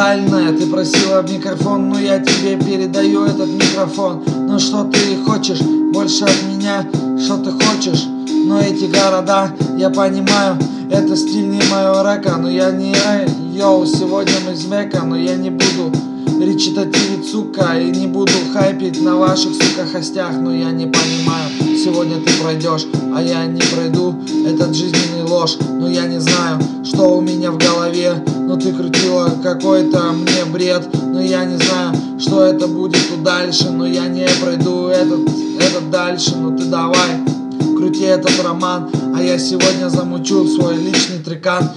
идеальная. Ты просила микрофон, но я тебе передаю этот микрофон. Ну что ты хочешь больше от меня? Что ты хочешь? Но эти города, я понимаю, это стиль не моего рэка. Но я не йоу, сегодня мы из Мека. Но я не буду речитативить, сука, и не буду хайпить на ваших, сука, хостях. Но я не понимаю, сегодня ты пройдешь, а я не пройду этот жизненный ложь. Но я не знаю, что у меня в голове. Но ты крутила какой-то мне бред. Но я не знаю, что это будет тут дальше. Но я не пройду этот дальше. Но ты давай, крути этот роман, а я сегодня замучу свой личный трекан.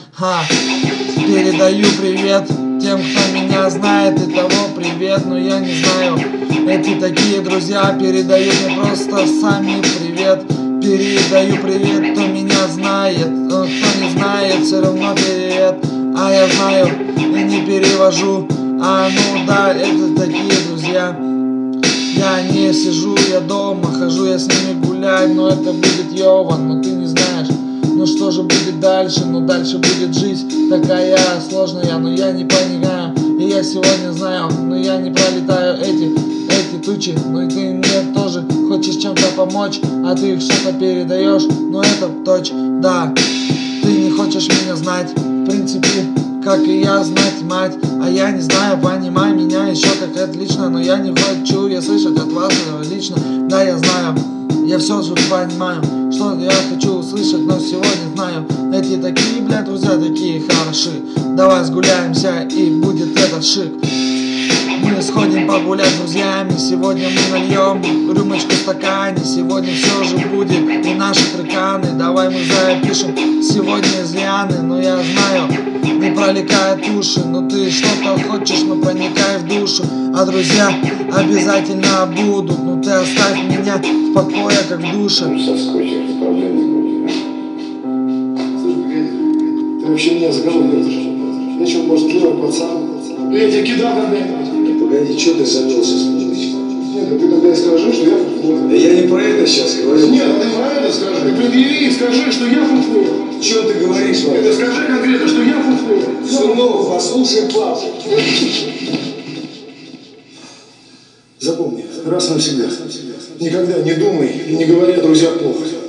Передаю привет тем, кто меня знает, и того привет, но я не знаю. Эти такие друзья передают мне просто сами привет. Передаю привет, кто меня знает, кто не знает, все равно привет. А я знаю и не перевожу. Ну да, это такие друзья. Я не сижу, я дома, хожу я с ними гулять, но это будет Йован, но ты не знаешь, ну что же будет дальше, ну дальше будет жизнь такая сложная, но я не понимаю, и я сегодня знаю, но я не пролетаю эти тучи, но и ты мне тоже хочешь чем-то помочь, а ты что-то передаешь, но это точно, да, ты не хочешь меня знать, в принципе, как и я знать мать, а я не знаю, понимай меня еще как отлично, но я не хочу я слышать от вас лично, да я знаю, я все же понимаю, что я хочу услышать, но сегодня знаю, эти такие, блядь, друзья, такие хороши, давай сгуляемся и будет этот шик. Мы сходим погулять с друзьями, сегодня мы нальем рюмочку в стакане, сегодня все же будет и наши треканы, давай мы запишем сегодня из Лианы, но я знаю, не проникает уши, но ты что-то хочешь, но проникай в душу, а друзья обязательно будут, но ты оставь меня в покое, как в душе. Ты вообще меня заговариваешь? Я что, может, левый пацан? Я тебя кидал когда-нибудь? Погоди, что ты завелся с ним? Нет, ты тогда и скажи, что я фуфло. Да я не про это сейчас говорю. Нет, ты про это скажи. Ты предъяви и скажи, что я фуфло. Что ты говоришь, Ваня? Ты скажи конкретно, что я фуфло. Сынок, послушай папу. Запомни, раз навсегда. Никогда не думай и не говори о друзьях плохо.